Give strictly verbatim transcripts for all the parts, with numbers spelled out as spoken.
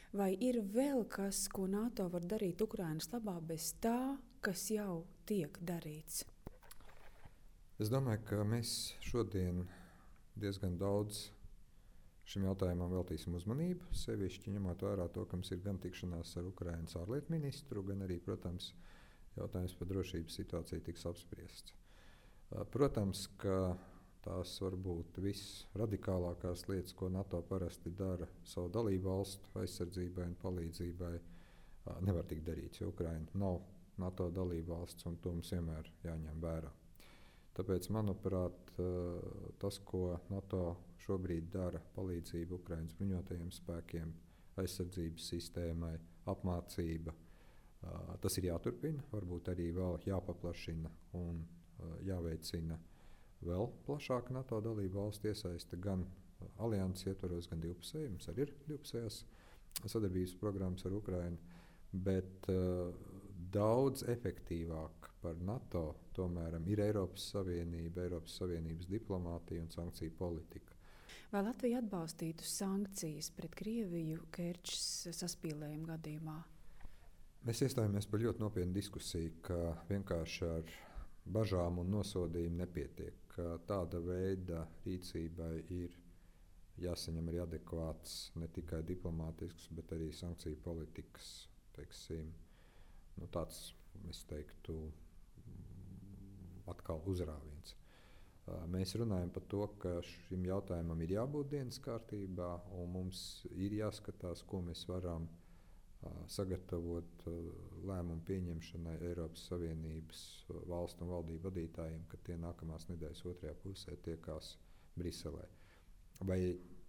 Vai ir vēl kas, ko NATO var darīt Ukrainas labā bez tā, kas jau tiek darīts? Es domāju, ka mēs šodien diezgan daudz šim jautājumam veltīsim uzmanību, sevišķi ņemot vērā to, ka mums ir gan tikšanās ar Ukrainas ārlietu ministru, gan arī, protams, jautājums par drošības situāciju tiks apspriests. Protams, ka tās varbūt visradikālākās lietas, ko NATO parasti dara savu dalību valstu aizsardzībai un palīdzībai, nevar tikt darīts, jo Ukraina nav NATO dalība valsts, un to mums vienmēr jāņem vērā. Tāpēc, manuprāt, tas, ko NATO šobrīd dara, palīdzība Ukrainas bruņotajiem spēkiem, aizsardzības sistēmai, apmācība, tas ir jāturpina, varbūt arī vēl jāpaplašina un jāveicina vēl plašāka NATO dalību valstu iesaiste gan alianses ietvaros, gan divpusēji. Mums arī ir divpusējās sadarbības programmas ar Ukrainu, bet uh, daudz efektīvāk par NATO tomēr ir Eiropas Savienība, Eiropas Savienības diplomātija un sankciju politika. Vai Latvija atbalstītu sankcijas pret Krieviju Kerčes saspīlējuma gadījumā? Mēs iestājāmies par ļoti nopietnu diskusiju, ka vienkārši ar bažām un nosodījumu nepietiek. Tāda veida rīcībai ir jāsaņem arī adekvāts ne tikai diplomātisks, bet arī sankciju politikas, teiksim, nu tāds, es teiktu, atkal uzrāviens. Mēs runājam par to, ka šim jautājumam ir jābūt dienas kārtībā, un mums ir jāskatās, ko mēs varam sagatavot lēmumu pieņemšanai Eiropas Savienības valstu un valdību vadītājiem, kad tie nākamās nedēļas otrajā pusē tiekās Briselē. Vai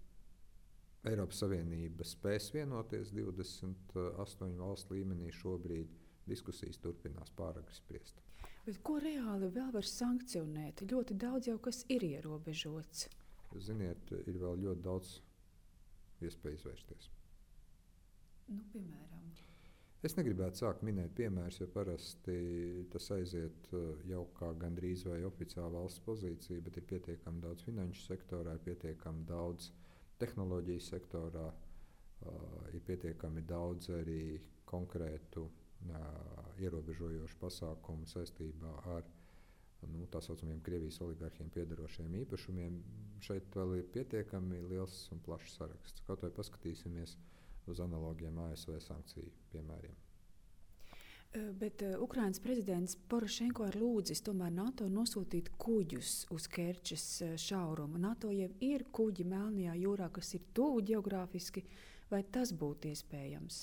Eiropas Savienība spēs vienoties divdesmit astoņu valstu līmenī šobrīd? Diskusijas turpinās, pāragri spriest. Bet ko reāli vēl var sankcionēt? Ļoti daudz jau kas ir ierobežots. Ziniet, ir vēl ļoti daudz iespēju izvērsties. Nu, piemēram. Es negribētu sākt minēt piemērus, jo parasti tas aiziet jau kā gandrīz vai oficiāla valsts pozīcija, bet ir pietiekami daudz finanšu sektorā, ir pietiekami daudz tehnoloģiju sektorā, ir pietiekami daudz arī konkrētu ierobežojošu pasākumu saistībā ar nu, tā saucamiem Krievijas oligarhiem piederošiem īpašumiem. Šeit vēl ir pietiekami liels un plašs saraksts. Kaut vai paskatīsimies uz analogiem A S V sankciju piemēriem. Bet uh, Ukrainas prezidents Porošenko ir lūdzis tomēr NATO nosūtīt kuģus uz Kerčes šaurumu. NATO jau ir kuģi Melnajā jūrā, kas ir tuvu ģeogrāfiski, vai tas būtu iespējams?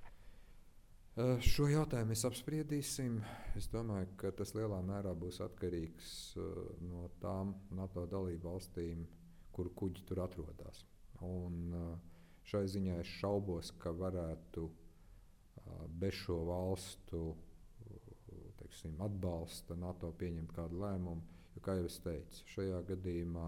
Uh, šo jautājumu mēs apspriedīsim. Es domāju, ka tas lielā mērā būs atkarīgs uh, no tām NATO dalību valstīm, kuru kuģi tur atrodas. Un, uh, Šai ziņā es šaubos, ka varētu bez šo valstu teiksim, atbalsta NATO pieņemt kādu lēmumu. Jo, kā jau es teicu, šajā gadījumā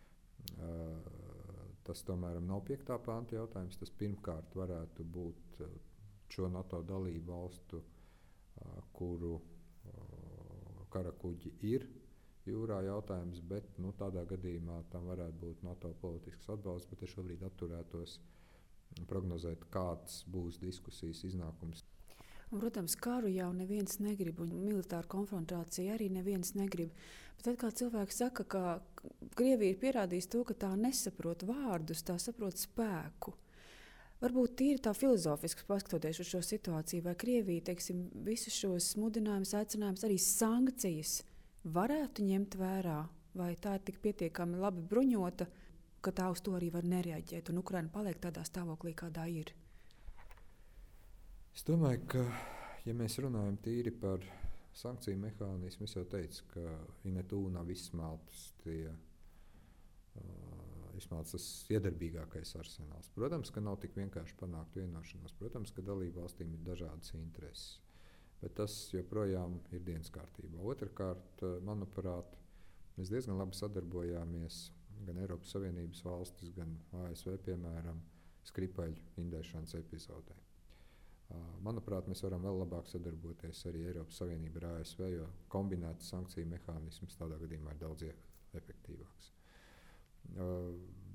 tas tomēr nav piektā panta jautājums. Tas pirmkārt varētu būt šo NATO dalību valstu, kuru karakuģi ir jūrā jautājums, bet nu, tādā gadījumā tam varētu būt NATO politisks atbalsts, bet es šobrīd atturētos prognozēt, kāds būs diskusijas iznākums. Un, protams, karu jau neviens negrib, un militāru konfrontāciju arī neviens negrib. Bet tad, kā cilvēks saka, ka Krievija ir pierādījusi to, ka tā nesaprot vārdus, tā saprot spēku. Varbūt tīri tā filozofiski paskatoties uz šo situāciju, vai Krievija, teiksim, visus šos mudinājumus, aicinājumus, arī sankcijas varētu ņemt vērā, vai tā ir tik pietiekami labi bruņota, ka tā uz to arī var nereaģēt, un Ukraina paliek tādā stāvoklī, kādā ir? Es domāju, ka, ja mēs runājam tīri par sankciju mehānismu, es jau teicu, ka INETU nav izsmeltas tie, uh, izsmeltas tas iedarbīgākais arsenāls. Protams, ka nav tik vienkārši panākt vienošanos. Protams, ka dalību valstīm ir dažādas intereses, bet tas joprojām ir dienas kārtībā. Otrkārt, manuprāt, mēs diezgan labi sadarbojāmies gan Eiropas Savienības valstis, gan A S V, piemēram, Skripaļu indēšanas epizodē. Manuprāt, mēs varam vēl labāk sadarboties arī Eiropas Savienība ar A S V, jo kombinētas sankciju mehānisms tādā gadījumā ir daudz efektīvāks.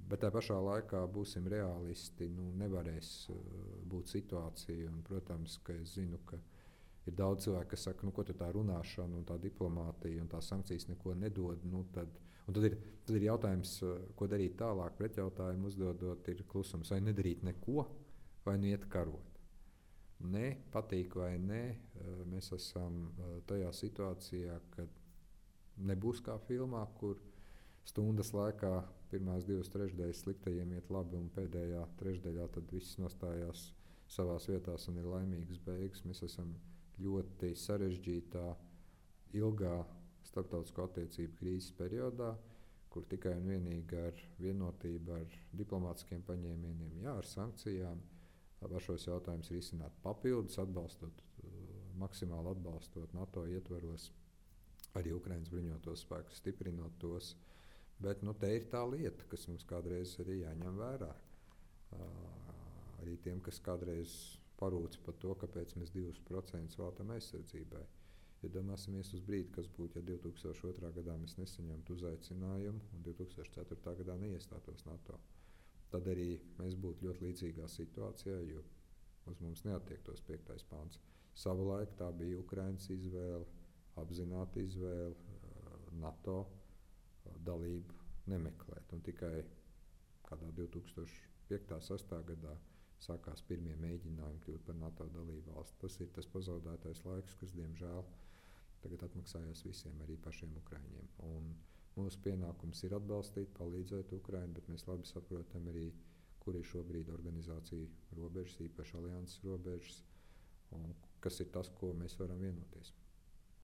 Bet tā pašā laikā būsim realisti. Nu, nevarēs uh, būt situācija. Un, protams, ka es zinu, ka ir daudz cilvēku, kas saka, nu, ko tā runāšana, un tā diplomātija un tā sankcijas neko nedod. Nu, tad, tad, ir, tad ir jautājums, uh, ko darīt tālāk. Pretjautājumu uzdodot, ir klusums, vai nedarīt neko, vai nu iet karot. Nē, patīk vai nē, uh, mēs esam uh, tajā situācijā, kad nebūs kā filmā, kur stundas laikā pirmās divas trešdaļas sliktajiem iet labi, un pēdējā trešdaļā tad viss nostājās savās vietās un ir laimīgas beigas. Mēs esam ļoti sarežģītā, ilgā starptautisko attiecību krīzes periodā, kur tikai un vienīgi ar vienotību, ar diplomātiskiem paņēmieniem, jā, ar sankcijām, var šos jautājumus risināt papildus, atbalstot, maksimāli atbalstot NATO ietvaros, arī Ukrainas bruņotos spēkus, stiprinot tos. Bet nu, te ir tā lieta, kas mums kādreiz arī jāņem vērā. Uh, arī tiem, kas kādreiz parūc par to, kāpēc mēs divus procentus veltam aizsardzībai. Iedomāsimies uz brīdi, kas būtu, ja divi tūkstoši otrā gadā mēs nesaņemtu uzaicinājumu un divi tūkstoši ceturtā gadā neiestātos NATO. Tad arī mēs būtu ļoti līdzīgā situācijā, jo uz mums neattiektos piektais pāns. Savulaik tā bija Ukrainas izvēle, apzināta izvēle, NATO dalību nemeklēt. Un tikai kādā divi tūkstoši piektajā sastajā gadā sākās pirmie mēģinājumi kļūt par NATO dalību valsti. Tas ir tas pazaudētais laiks, kas, diemžēl, tagad atmaksājās visiem, arī pašiem Ukraiņiem. Un mūsu pienākums ir atbalstīt, palīdzēt Ukraiņu, bet mēs labi saprotam arī, kur ir šobrīd organizācija robežas, īpaši alianses robežas, un kas ir tas, ko mēs varam vienoties.